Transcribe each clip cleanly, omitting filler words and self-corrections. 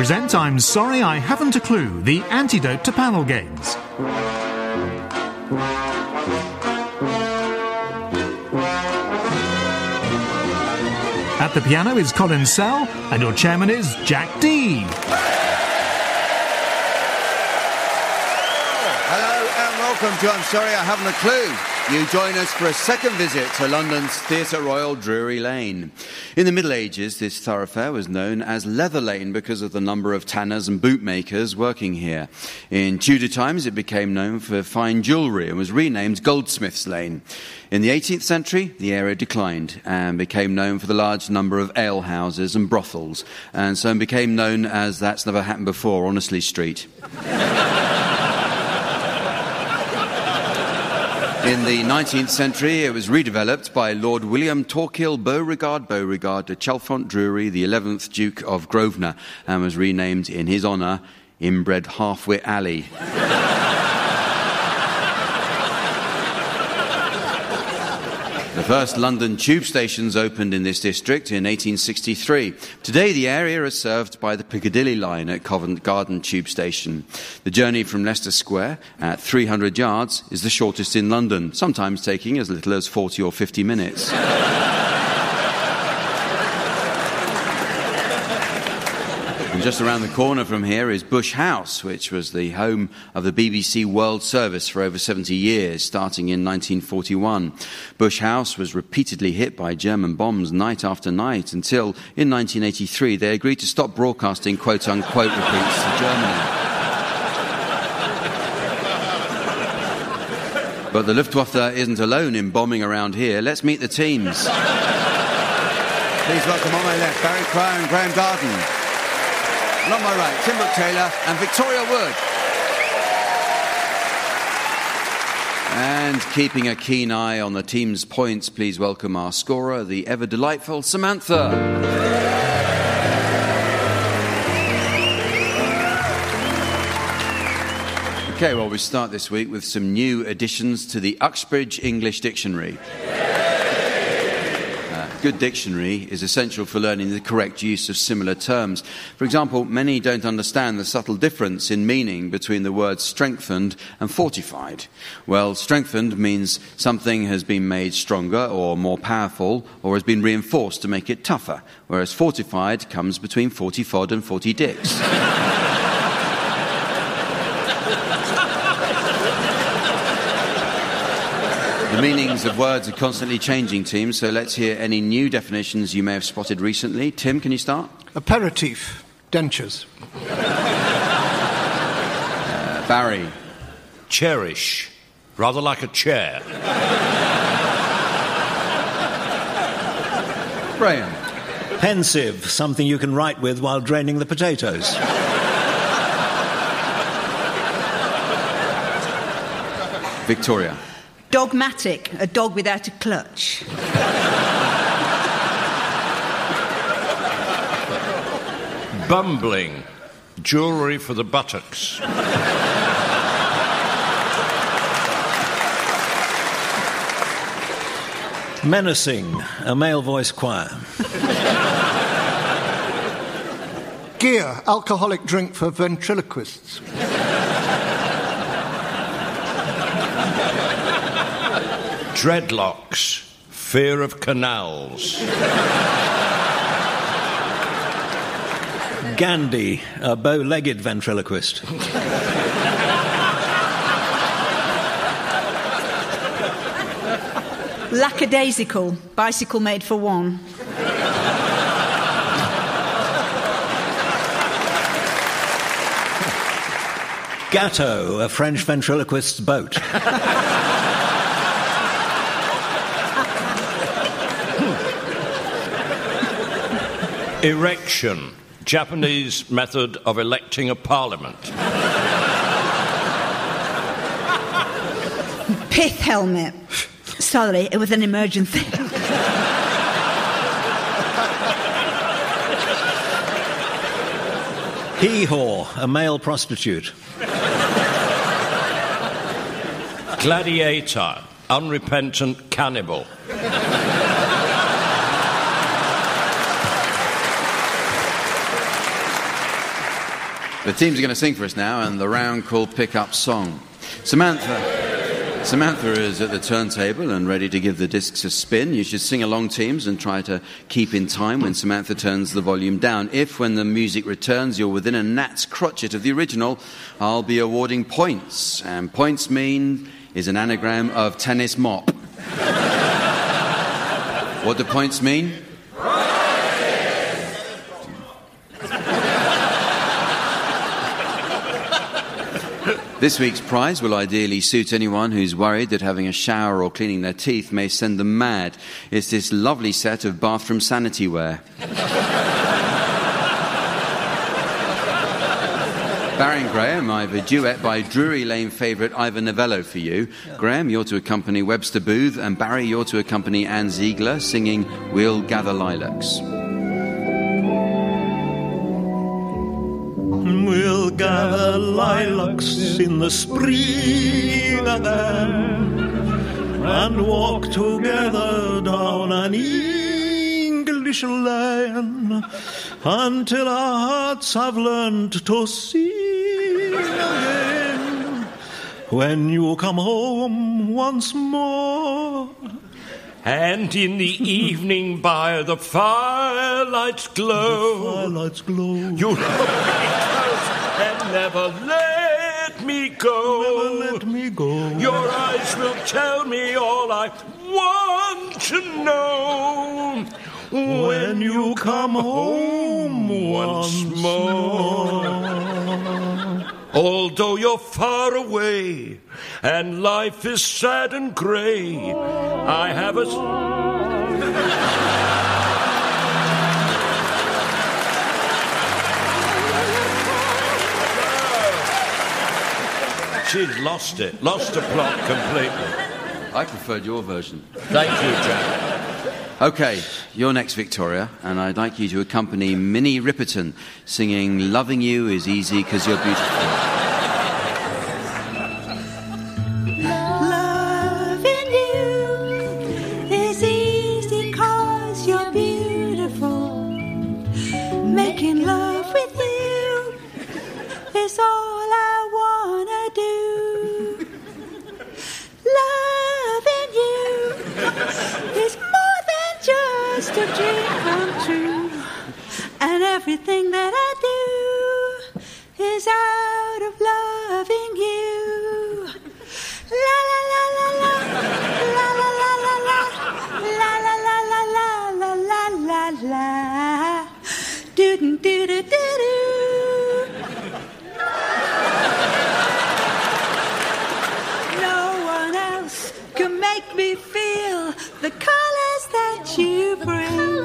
present I'm Sorry I Haven't a Clue, the antidote to panel games. At the piano is Colin Sell, and your chairman is Jack Dee. Hello and welcome to I'm Sorry I Haven't a Clue. You join us for a second visit to London's Theatre Royal Drury Lane. In the Middle Ages, this thoroughfare was known as Leather Lane because of the number of tanners and bootmakers working here. In Tudor times, it became known for fine jewellery and was renamed Goldsmiths Lane. In the 18th century, the area declined and became known for the large number of alehouses and brothels, and so became known as That's Never Happened Before, Honestly Street. In the 19th century, it was redeveloped by Lord William Torquil Beauregard de Chalfont Drury, the 11th Duke of Grosvenor, and was renamed in his honour Inbred Halfwit Alley. The first London tube stations opened in this district in 1863. Today, the area is served by the Piccadilly line at Covent Garden tube station. The journey from Leicester Square at 300 yards is the shortest in London, sometimes taking as little as 40 or 50 minutes. And just around the corner from here is Bush House, which was the home of the BBC World Service for over 70 years, starting in 1941. Bush House was repeatedly hit by German bombs night after night until, in 1983, they agreed to stop broadcasting quote-unquote repeats to Germany. But the Luftwaffe isn't alone in bombing around here. Let's meet the teams. Please welcome on my left, Barry Cryer and Graham Garden. And on my right, Tim Brooke-Taylor and Victoria Wood. And keeping a keen eye on the team's points, please welcome our scorer, the ever-delightful Samantha. OK, well, we start this week with some new additions to the Uxbridge English Dictionary. Good dictionary is essential for learning the correct use of similar terms. For example, many don't understand the subtle difference in meaning between the words strengthened and fortified. Well, strengthened means something has been made stronger or more powerful or has been reinforced to make it tougher, whereas fortified comes between 40 fod and 40 dicks. The meanings of words are constantly changing, team, so let's hear any new definitions you may have spotted recently. Tim, can you start? Aperitif, dentures. Barry. Cherish, rather like a chair. Graham. Pensive, something you can write with while draining the potatoes. Victoria. Dogmatic, a dog without a clutch. Bumbling, jewellery for the buttocks. Menacing, a male voice choir. Gear, alcoholic drink for ventriloquists. Dreadlocks, fear of canals. Gandhi, a bow-legged ventriloquist. Lackadaisical, bicycle made for one. Gâteau, a French ventriloquist's boat. Erection, Japanese method of electing a parliament. Pith helmet. Sorry, it was an emergency. Hee-haw, a male prostitute. Gladiator, unrepentant cannibal. The teams are going to sing for us now, and the round called Pick Up Song. Samantha is at the turntable and ready to give the discs a spin. You should sing along, teams, and try to keep in time when Samantha turns the volume down. If, when the music returns, you're within a gnat's crotchet of the original, I'll be awarding points. And points is an anagram of tennis mop. What do points mean? This week's prize will ideally suit anyone who's worried that having a shower or cleaning their teeth may send them mad. It's this lovely set of bathroom sanity wear. Barry and Graham, I have a duet by Drury Lane favourite Ivor Novello for you. Graham, you're to accompany Webster Booth, and Barry, you're to accompany Anne Ziegler singing We'll Gather Lilacs. We'll gather lilacs in the spring again and walk together down an English lane until our hearts have learned to sing again. When you come home once more, and in the evening by the firelight's glow, you'll hold me close and never let me go. Your eyes will tell me all I want to know. When you come home once more. Although you're far away and life is sad and grey, I have a... She's lost the plot completely. I preferred your version. Thank you, Jack. OK, you're next, Victoria, and I'd like you to accompany Minnie Riperton singing Loving You is Easy 'Cause You're Beautiful. Loving you is easy 'cause you're beautiful. Making love with you is all I wanna do. Loving you is more than just a dream come true, and everything that I do is out of loving you. La la la la la, la la la la la, la la la la la, la la la, do do do do do. No one else can make me feel the colours that you bring.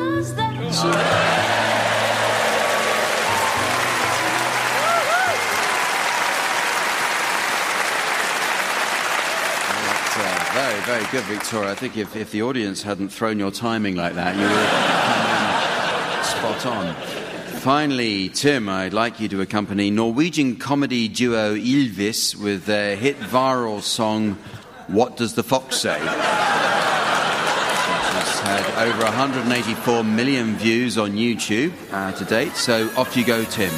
Very, very good, Victoria. I think if the audience hadn't thrown your timing like that, you would have spot on. Finally, Tim, I'd like you to accompany Norwegian comedy duo Ylvis with their hit viral song, What Does the Fox Say? Which has had over 184 million views on YouTube to date. So off you go, Tim.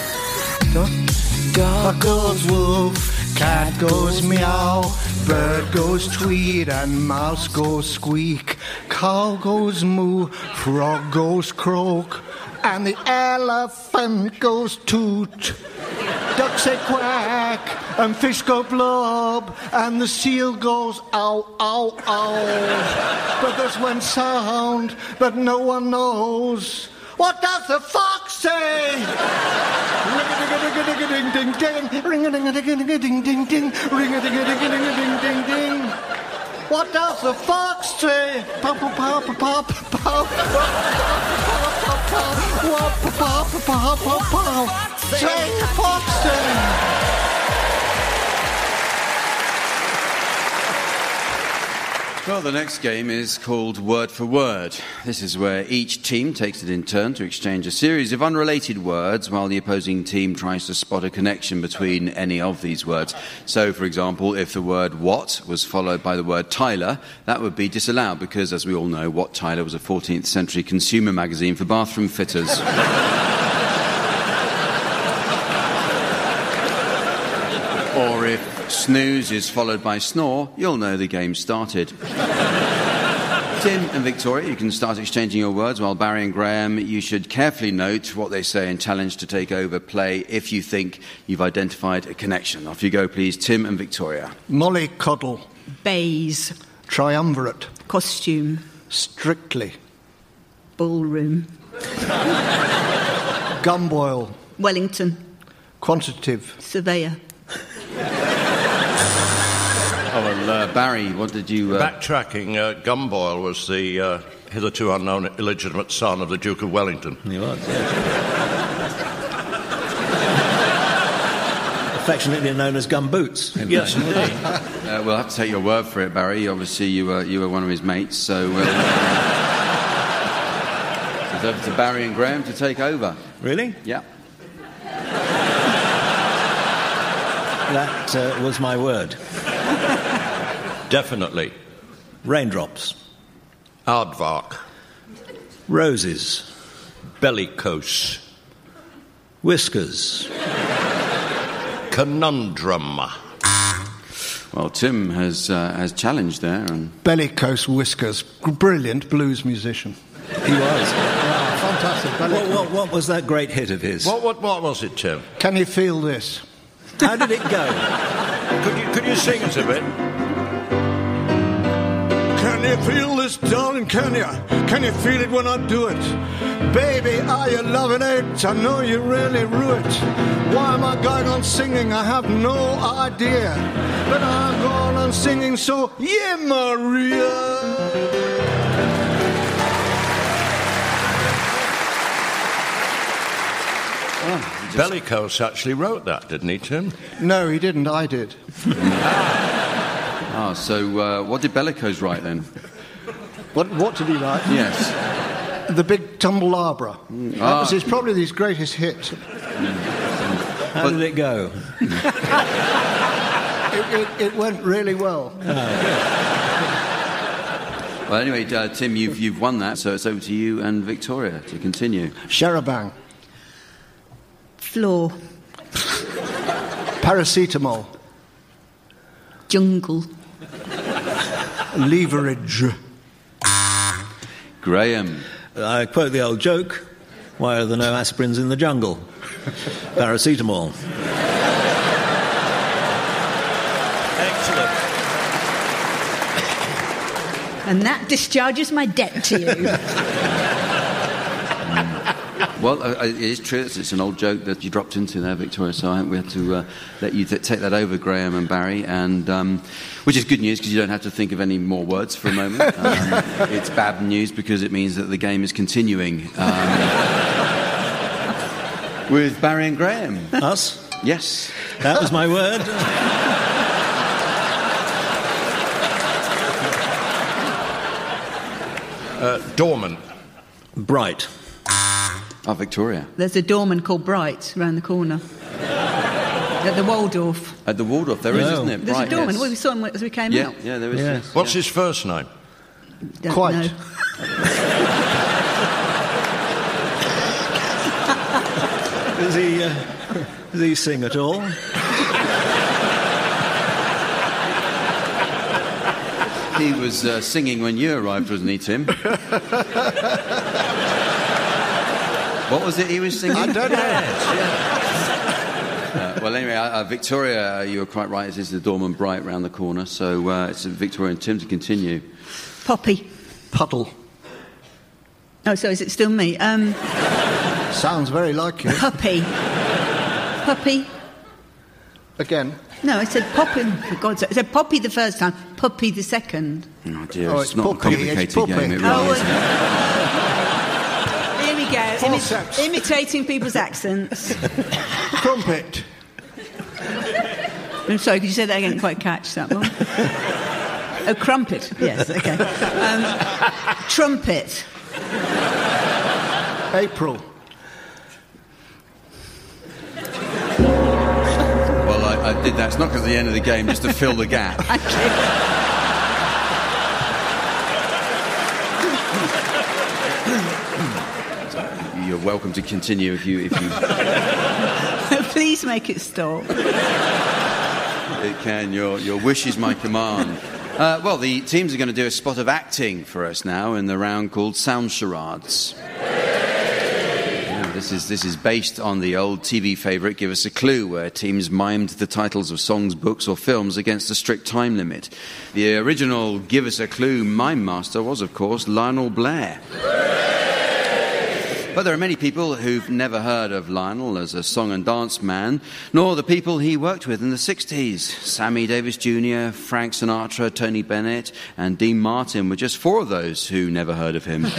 Dog goes woof, cat goes meow, bird goes tweet, and mouse goes squeak. Cow goes moo, frog goes croak, and the elephant goes toot. Ducks say quack, and fish go blub, and the seal goes ow, ow, ow. But there's one sound that no one knows. What does the fox say? Ring-a-ding-a-ding-a-ding-ding-ding, ring-a-ding-a-ding-a-ding-ding-ding, ring-a-ding-a-ding-a-ding-ding-ding. What does the fox say? Say fox say. Well, the next game is called Word for Word. This is where each team takes it in turn to exchange a series of unrelated words while the opposing team tries to spot a connection between any of these words. So, for example, if the word what was followed by the word Tyler, that would be disallowed because, as we all know, Wat Tyler was a 14th century consumer magazine for bathroom fitters. if snooze is followed by snore, you'll know the game started. Tim and Victoria, you can start exchanging your words, while Barry and Graham, you should carefully note what they say and challenge to take over play if you think you've identified a connection. Off you go, please, Tim and Victoria. Mollycoddle. Bays. Triumvirate. Costume. Strictly. Ballroom. Gumboil. Wellington. Quantitative. Surveyor. Oh, well, Barry, what did you... Backtracking, Gumboil was the hitherto unknown illegitimate son of the Duke of Wellington. He was, yes. Affectionately known as Gumboots. Yes, indeed. We'll have to take your word for it, Barry. Obviously, you were one of his mates, so... it's over to Barry and Graham to take over. Really? Yeah. That was my word. Definitely. Raindrops. Aardvark. Roses. Bellicose. Whiskers. Conundrum. Well, Tim has challenged there. And Bellicose Whiskers. Brilliant blues musician. He was. Fantastic. What was that great hit of his? What was it, Tim? Can you feel this? How did it go? Could you sing us a bit? Can you feel this, darling, can you? Can you feel it when I do it? Baby, are you loving it? I know you really rue it. Why am I going on singing? I have no idea. But I'm going on singing, so yeah, Maria. Bellicose actually wrote that, didn't he, Tim? No, he didn't. I did. So what did Bellicose write then? What did he write? Yes. The Big Tumblabra. That was probably his greatest hit. How did it go? It went really well. Well, anyway, Tim, you've won that, so it's over to you and Victoria to continue. Sharabang. Floor. Paracetamol. Jungle. Leverage. Graham. I quote the old joke, why are there no aspirins in the jungle? Paracetamol. Excellent. And that discharges my debt to you. Well, it is true. It's an old joke that you dropped into there, Victoria, so I think we have to let you take that over, Graham and Barry, and which is good news because you don't have to think of any more words for a moment. It's bad news because it means that the game is continuing with Barry and Graham. Us? Yes. That was my word. Dormant. Bright. Oh, Victoria. There's a doorman called Bright around the corner. At the Waldorf. At the Waldorf, there is, isn't it? There's Bright, a doorman. yes. Well, we saw him as we came out. Yeah, there is. Yeah. Yes. What's his first name? Don't Quite. know. Does he sing at all? He was singing when you arrived, wasn't he, Tim? What was it he was singing? I don't know. Well, anyway, Victoria, you were quite right. It is the Dorman Bright round the corner. So it's Victoria and Tim to continue. Poppy. Puddle. Oh, so is it still me? Sounds very like you. Puppy. Puppy. Again. No, I said Poppy. For God's sake. I said Poppy the first time, Puppy the second. Oh, dear. Oh, it's it's not Puppy, a complicated it's Puppy. game. It really Oh, isn't. Here we go. Forceps. Imitating people's accents. Crumpet. I'm sorry, could you say that again? I didn't quite catch that one. Oh, crumpet. Yes, okay. Trumpet. April. Well, I did that. It's not because of the end of the game, just to fill the gap. Thank you. You're welcome to continue if you... Please make it stop. It can. Your wish is my command. Well, the teams are going to do a spot of acting for us now in the round called Sound Charades. This is based on the old TV favourite Give Us a Clue, where teams mimed the titles of songs, books or films against a strict time limit. The original Give Us a Clue mime master was, of course, Lionel Blair. But there are many people who've never heard of Lionel as a song and dance man, nor the people he worked with in the 60s. Sammy Davis Jr., Frank Sinatra, Tony Bennett and Dean Martin were just 4 of those who never heard of him.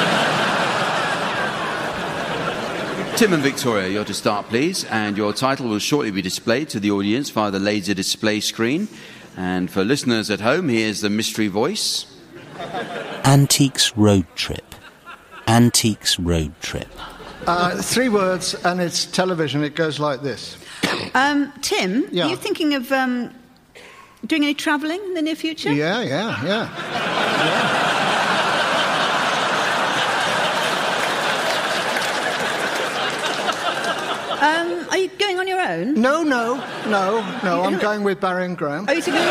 Tim and Victoria, you're to start, please, and your title will shortly be displayed to the audience via the laser display screen. And for listeners at home, here's the mystery voice. Antiques Road Trip. Antiques Road Trip. 3 words, and it's television. It goes like this. Tim, Yeah. are you thinking of doing any travelling in the near future? Yeah. Are you going on your own? No. I'm going with Barry and Graham. Are you going?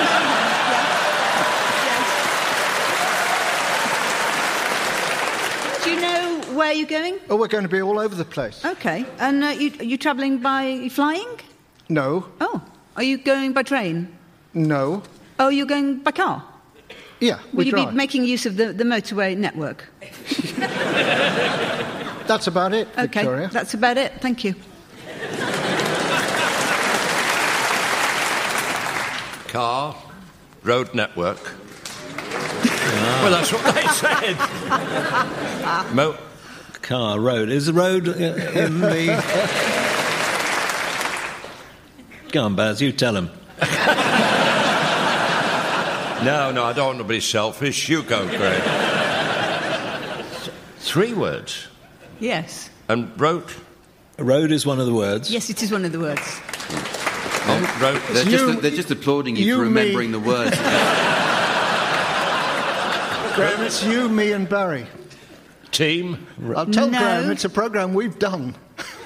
Do you know where you're going? Oh, we're going to be all over the place. Okay. And you travelling by flying? No. Oh. Are you going by train? No. Oh, you're going by car? Yeah, Will you drive. be making use of the motorway network? That's about it, Okay, Victoria. that's about it. Thank you. Car, road network. Well, that's what they said. Car, road. Is the road in the... Go on, Baz, you tell him. No, I don't want to be selfish. You go, Greg. 3 words. Yes. And road? Road is one of the words. Yes, it is one of the words. Road. They're just applauding you for remembering the words. Graham, it's you, me and Barry. Team? I'll tell No. Graham it's a programme we've done.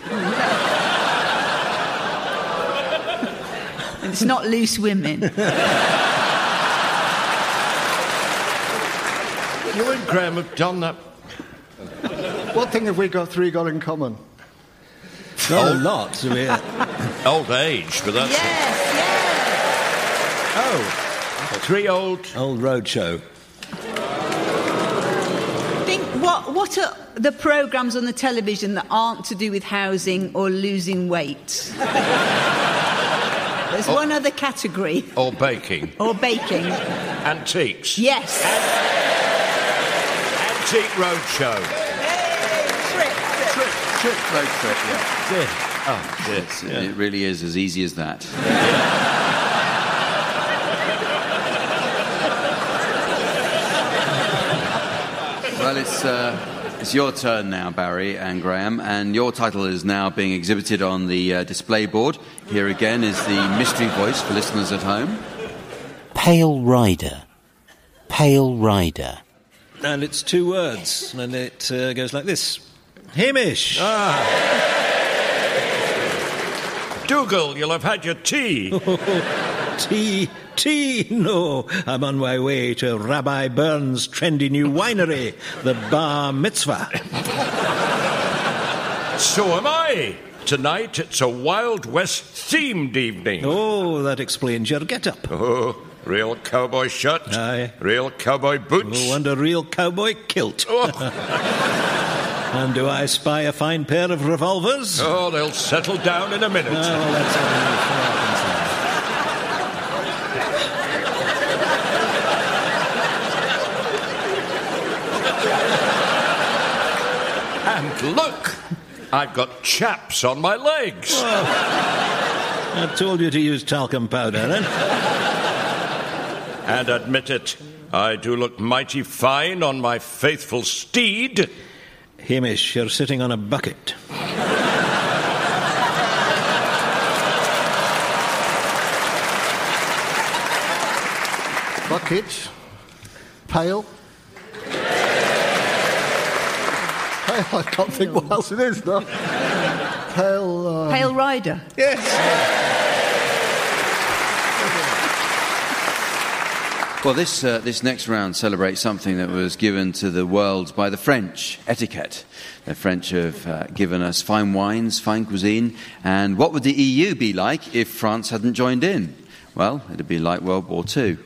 And it's not Loose Women. You and Graham have done that. What thing have we got in common? Not a lot. I mean, Old age, but that's... Yes. Oh. 3 old... old road show. Think what are the programmes on the television that aren't to do with housing or losing weight? There's one other category. Or baking. Or baking. Antiques. Yes. Antique Roadshow. Trip, road trip, yeah. Oh, It really is as easy as that. Well, it's your turn now, Barry and Graham, and your title is now being exhibited on the display board. Here again is the mystery voice for listeners at home. Pale Rider. Pale Rider. And it's 2 words, and it goes like this. Hamish! Dougal, you'll have had your tea. Tea? No, I'm on my way to Rabbi Burns' trendy new winery, the Bar Mitzvah. So am I. Tonight it's a Wild West themed evening. Oh, that explains your get-up. Oh, real cowboy shirt. Aye. Real cowboy boots. Oh, and a real cowboy kilt. Oh. And do I spy a fine pair of revolvers? Oh, they'll settle down in a minute. Oh, well, that's And look, I've got chaps on my legs. I told you to use talcum powder, then. And admit it, I do look mighty fine on my faithful steed. Hamish, you're sitting on a bucket. Bucket. Pale. Pale, I can't think what else it is, though. Pale... Pale Rider. Yes. Well, this next round celebrates something that was given to the world by the French, etiquette. The French have given us fine wines, fine cuisine, and what would the EU be like if France hadn't joined in? Well, it'd be like World War II.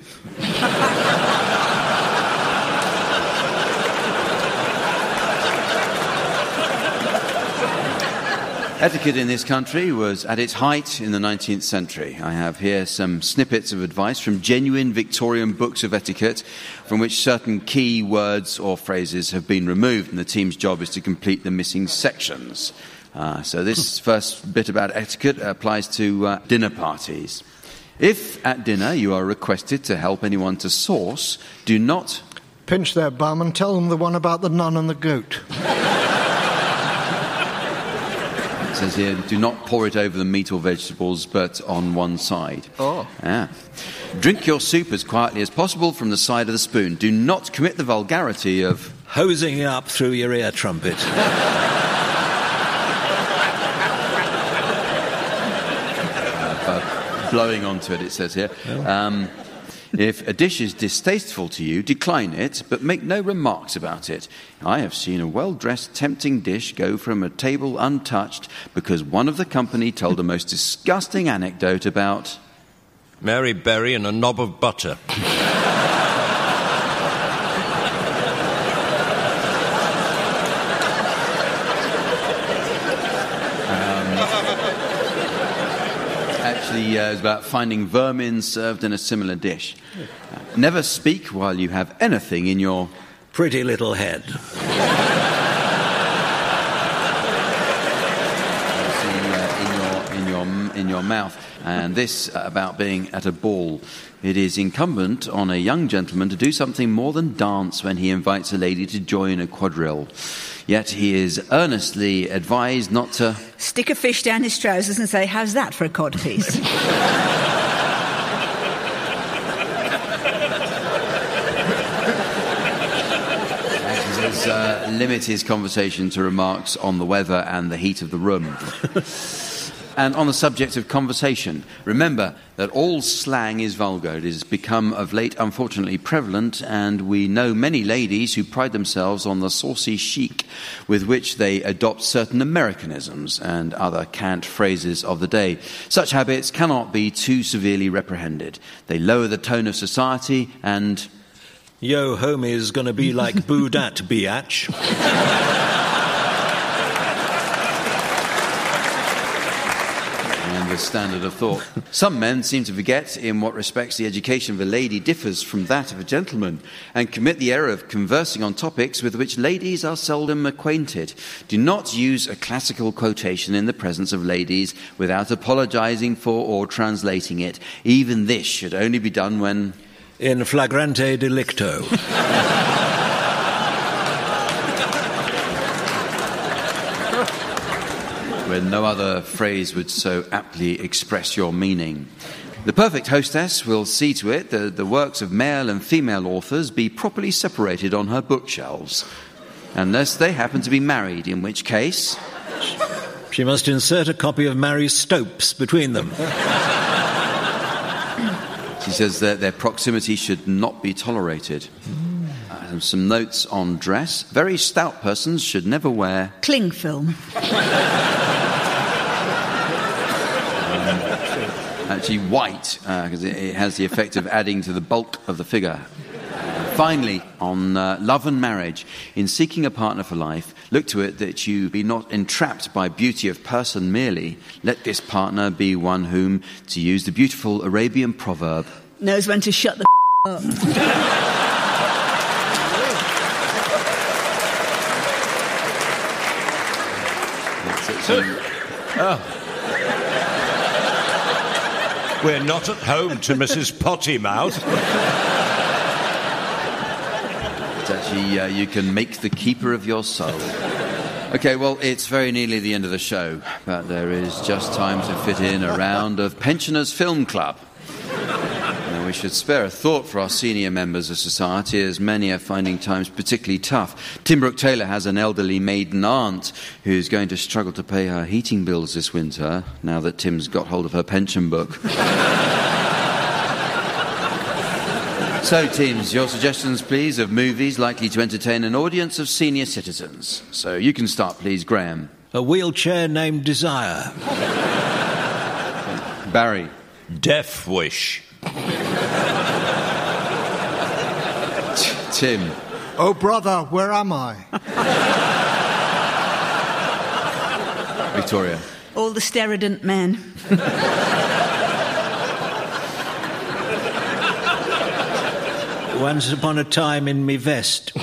Etiquette in this country was at its height in the 19th century. I have here some snippets of advice from genuine Victorian books of etiquette from which certain key words or phrases have been removed, and the team's job is to complete the missing sections. So this first bit about etiquette applies to dinner parties. If at dinner you are requested to help anyone to sauce, do not pinch their bum and tell them the one about the nun and the goat. It says here, do not pour it over the meat or vegetables, but on one side. Oh. Yeah. Drink your soup as quietly as possible from the side of the spoon. Do not commit the vulgarity of hosing up through your ear trumpet. Blowing onto it, it says here. If a dish is distasteful to you, decline it, but make no remarks about it. I have seen a well-dressed, tempting dish go from a table untouched because one of the company told the most disgusting anecdote about Mary Berry and a knob of butter. Actually, it was about finding vermin served in a similar dish. Never speak while you have anything in your pretty little head. in your mouth. And this about being at a ball. It is incumbent on a young gentleman to do something more than dance when he invites a lady to join a quadrille. Yet he is earnestly advised not to stick a fish down his trousers and say, "How's that for a codpiece?" Limit his conversation to remarks on the weather and the heat of the room. And on the subject of conversation, remember that all slang is vulgar. It has become of late unfortunately prevalent, and we know many ladies who pride themselves on the saucy chic with which they adopt certain Americanisms and other cant phrases of the day. Such habits cannot be too severely reprehended. They lower the tone of society and yo, homie's gonna be like boo dat, biatch. And the standard of thought. Some men seem to forget in what respects the education of a lady differs from that of a gentleman, and commit the error of conversing on topics with which ladies are seldom acquainted. Do not use a classical quotation in the presence of ladies without apologizing for or translating it. Even this should only be done when in flagrante delicto. When no other phrase would so aptly express your meaning. The perfect hostess will see to it that the works of male and female authors be properly separated on her bookshelves, unless they happen to be married, in which case she must insert a copy of Mary Stopes between them. She says that their proximity should not be tolerated. Some notes on dress. Very stout persons should never wear cling film. Actually white, because it has the effect of adding to the bulk of the figure. Finally, on love and marriage, in seeking a partner for life, look to it that you be not entrapped by beauty of person merely. Let this partner be one whom, to use the beautiful Arabian proverb, knows when to shut the up. We're not at home to Mrs. Pottymouth. It's actually, you can make the keeper of your soul. Okay, well, it's very nearly the end of the show, but there is just time to fit in a round of Pensioners Film Club. Now, we should spare a thought for our senior members of society, as many are finding times particularly tough. Tim Brooke-Taylor has an elderly maiden aunt who's going to struggle to pay her heating bills this winter, now that Tim's got hold of her pension book. So, teams, your suggestions, please, of movies likely to entertain an audience of senior citizens. So you can start, please, Graham. A Wheelchair Named Desire. Barry. Death Wish. Tim. Oh, brother, where am I? Victoria. All the Sterident Men. Once Upon a Time in Me Vest.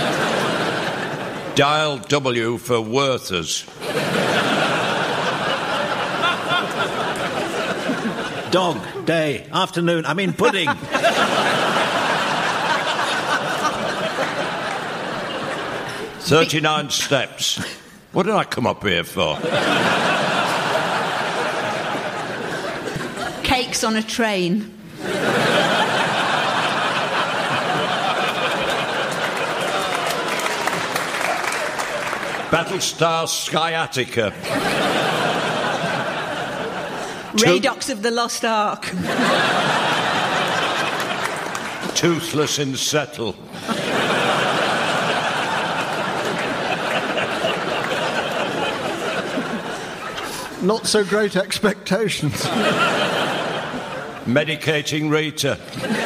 Dial W for Werther's. Dog, day, afternoon, pudding. 39 steps. What did I come up here for? Cakes on a train. Battlestar Sciatica. Radox of the Lost Ark. Toothless in Settle. Not so great expectations. Medicating Rita.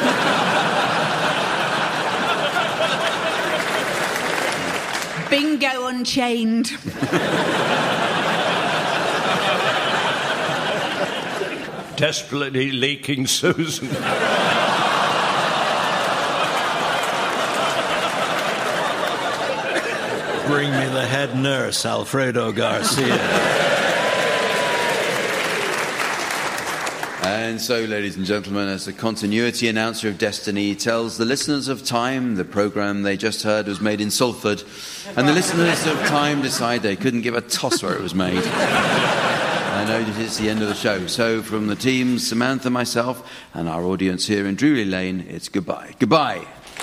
Bingo Unchained. Desperately leaking Susan. Bring me the head nurse, Alfredo Garcia. And so, ladies and gentlemen, as the continuity announcer of Destiny tells the listeners of Time, the programme they just heard was made in Salford, and the listeners of Time decide they couldn't give a toss where it was made. I know that it's the end of the show. So, from the team, Samantha, myself, and our audience here in Drury Lane, it's goodbye. Goodbye.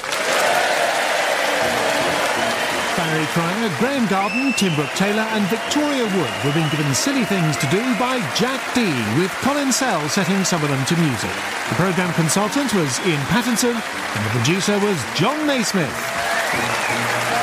Barry Cryer, Graham Garden, Tim Brooke-Taylor and Victoria Wood were being given silly things to do by Jack Dean, with Colin Sell setting some of them to music. The programme consultant was Ian Pattinson and the producer was John Naismith.